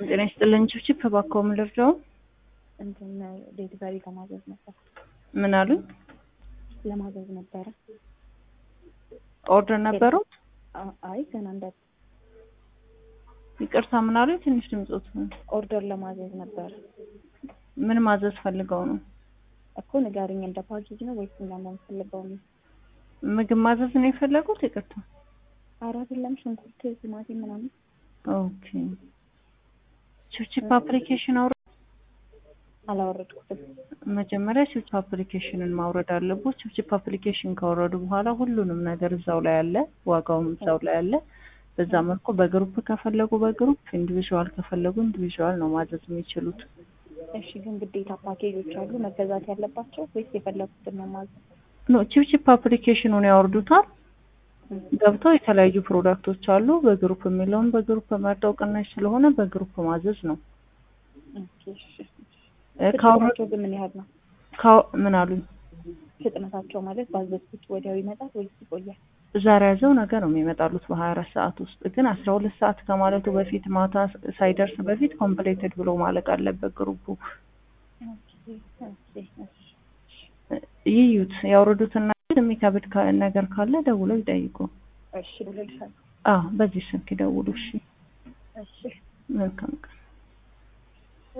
ጤና ይስጥልኝ ቺፕ ባኮም ልርዳው እንትን ዴሊቨሪ ለማዘዝ ነበር። ምን አሉ? ለማዘዝ ነበር። ኦርደር ነበረው? አይ ገና እንደ ይቅርታ ምን አሉ? ትንሽ ድምጽ ኦርደር ለማዘዝ ነበር። ምን ማዘዝ ፈልገው ነው? እኮ ንገሪኝ፣ እንደ ፓኬጅ ነው ወይስ እንደምን ፈልገው ነው? ምግብ ማዘዝ ነው የፈለጉት? ይቅርታ አይደለም፣ ሽንኩርት፣ ቲማቲም ምናምን። ኦኬ ቺፕ አፕሊኬሽን አላወረድኩትም። መጀመሪያ ቺፕ አፕሊኬሽንን ማውረድ አለበት። ቺፕ አፕሊኬሽን ካወረዱ በኋላ ሁሉንም ነገር እዛው ላይ አለ፣ ዋጋውም እዛው ላይ አለ። በዛ መልኩ በግሩፕ ከፈለጉ በግሩፕ፣ ኢንዲቪዥዋል ከፈለጉ ኢንዲቪዥዋል ነው ማዘዝ የሚችሉት። እሺ፣ ግን ግዴታ ፓኬጆች አሉ መገዛት ያለባቸው ወይስ የፈለጉትን ነው ማዘዝ? ኖ ቺፕ አፕሊኬሽኑን ያወርዱታል። ገብተው የተለያዩ ፕሮዳክቶች አሉ። በግሩፕ የሚለውን በግሩፕ መርጠው ቅናሽ ስለሆነ በግሩፕ ማዘዝ ነው። ኦኬ እሺ። ፍጥነታቸው ግን ምን ያህል ነው? ምን አሉኝ? ፍጥነታቸው ማለት ባዘዝኩት ወዲያው ይመጣል ወይስ ይቆያል? ዛሬ ያዘው ነገር ነው የሚመጣሉት በ24 ሰዓት ውስጥ። ግን 12 ሰዓት ከማለቱ በፊት ማታ ሳይደርስ በፊት ኮምፕሊትድ ብሎ ማለቅ አለበት ግሩፑ። ይዩት፣ ያወርዱትና የሚከብድ ነገር ካለ ደውለው ይጠይቁ። እሺ፣ ልልሻለሁ። በዚህ ስልክ ደውሉ። እሺ፣ እሺ። መልካም ቀን።